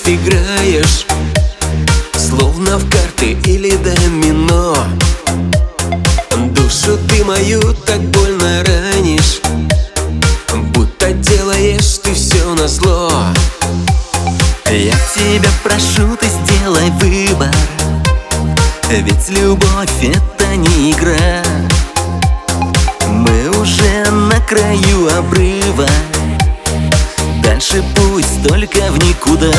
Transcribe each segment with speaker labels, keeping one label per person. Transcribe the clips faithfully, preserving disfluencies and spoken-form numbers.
Speaker 1: играешь, словно в карты или домино. Душу ты мою так больно ранишь, будто делаешь ты все назло.
Speaker 2: Я тебя прошу, ты сделай выбор, ведь любовь — это не игра. Мы уже на краю обрыва, дальше путь только в никуда.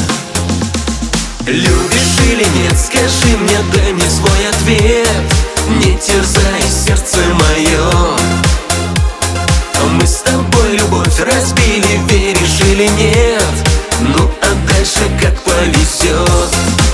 Speaker 1: Любишь или нет, скажи мне, дай мне свой ответ. Не терзай сердце мое. Мы с тобой любовь разбили, веришь или нет? Ну а дальше как повезет.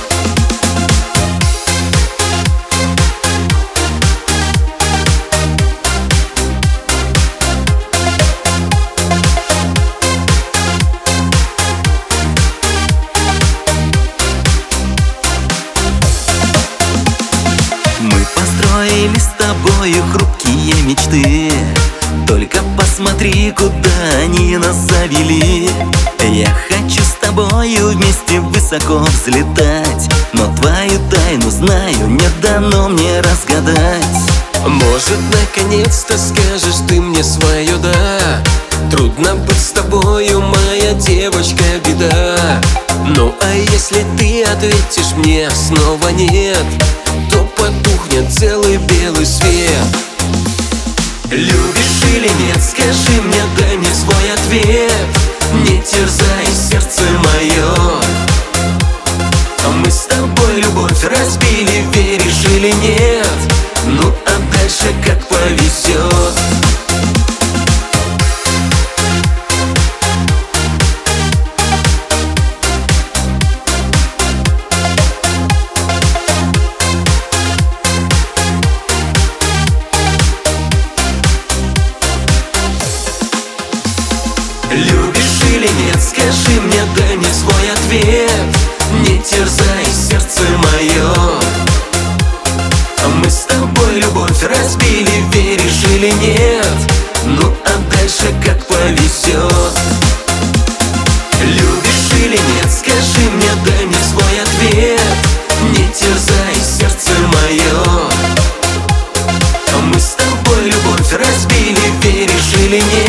Speaker 2: Мы построили с тобою хрупкие мечты, только посмотри, куда они нас завели. Я хочу с тобою вместе высоко взлетать, но твою тайну знаю, не дано мне разгадать.
Speaker 1: Может, наконец-то скажешь ты мне свое «да». Трудно быть с тобою, моя девочка, беда. Ну а если ты ответишь мне снова нет, то потухнет целый белый свет. Любишь или нет, скажи мне, дай мне свой ответ. Не терзай сердце мое. Мы с тобой любовь разбили, веришь или нет? Ну а дальше как повезет. Любишь или нет, скажи мне, дай мне свой ответ. Не терзай сердце мое. Мы с тобой любовь разбили, веришь или нет? Ну а дальше как повезет. Любишь или нет, скажи мне, дай мне свой ответ. Не терзай сердце мое. Мы с тобой любовь разбили, веришь или нет?